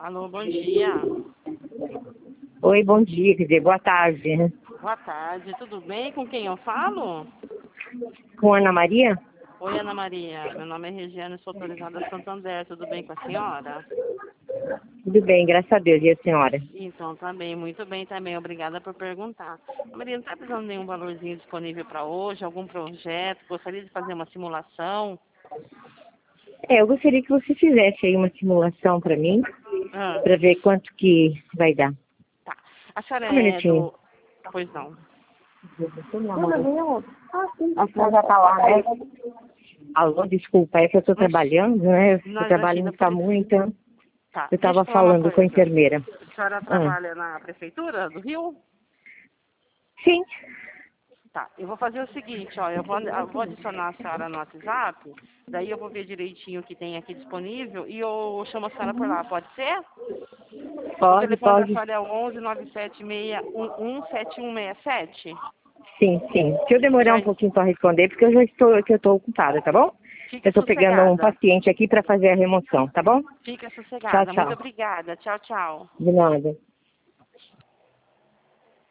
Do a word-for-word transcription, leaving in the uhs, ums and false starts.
Alô, bom dia. Oi, bom dia, quer dizer, boa tarde. Né? Boa tarde, tudo bem? Com quem eu falo? Com Ana Maria? Oi, Ana Maria. Meu nome é Regiane, sou autorizada a Santander. Tudo bem com a senhora? Tudo bem, graças a Deus. E a senhora? Então, tá bem, muito bem também. Obrigada por perguntar. Ana Maria, não está precisando de nenhum valorzinho disponível para hoje? Algum projeto? Gostaria de fazer uma simulação? É, eu gostaria que você fizesse aí uma simulação para mim, Ah, para ver quanto que vai dar. tá. A senhora Um é minutinho. do... Pois não. A senhora já tá lá, né? Alô, desculpa, é que eu estou Mas, trabalhando, né? O não, trabalho não imagina, por está isso... muito. Eu Tá, deixa estava eu falar uma falando com a coisa. enfermeira. A senhora Ah, trabalha na prefeitura do Rio? sim, Tá, eu vou fazer o seguinte, ó, eu vou, eu vou adicionar a senhora no WhatsApp, daí eu vou ver direitinho o que tem aqui disponível e eu chamo a senhora por lá, pode ser? O pode, telefone da pode. senhora é o onze, nove sete seis, um um, sete um seis sete? Sim, sim. Se eu demorar Já um pouquinho para responder, porque eu já estou, que eu estou ocupada, tá bom? Eu fica estou pegando um sossegada, paciente aqui para fazer a remoção, tá bom? fica Tchau, sossegada. Muito tchau. obrigada, tchau, tchau. De nada.